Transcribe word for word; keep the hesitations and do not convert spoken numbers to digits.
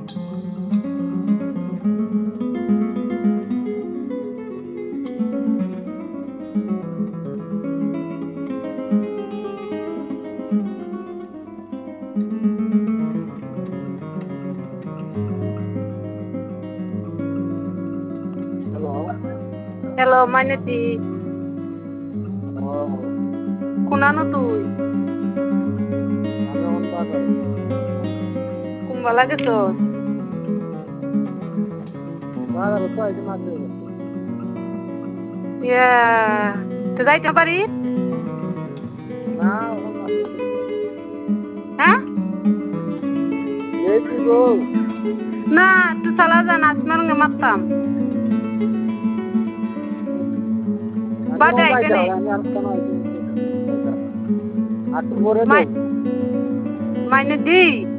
hello মাইনেতি কোনানো তুই কুম্বালা গেছ ইয়া তো যাইতে পারি হ্যাঁ না তুই চালা যা নাচ মারুঙ্গে মারতাম বাদে আইতে নেই মাইনে দি